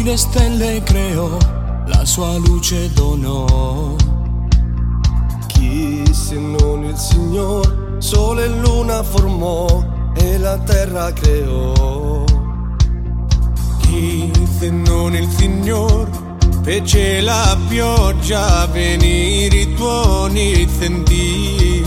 le stelle creò, la sua luce donò. Chi se non il Signor, sole e luna formò e la terra creò. Chi se non il Signor, fece la pioggia, venire i tuoni sentì.